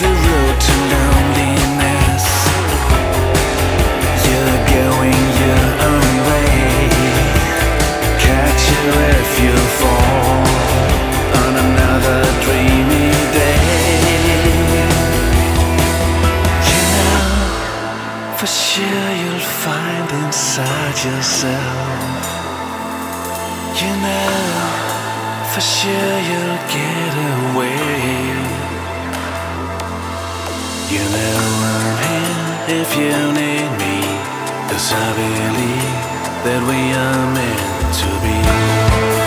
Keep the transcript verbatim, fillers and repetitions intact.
the road to loneliness. You're going your own way. Catch you if you fall on another dreamy day. You know, for sure you'll find inside yourself. You know, for sure you'll get away. You know I'm here if you need me, 'cause I believe that we are meant to be.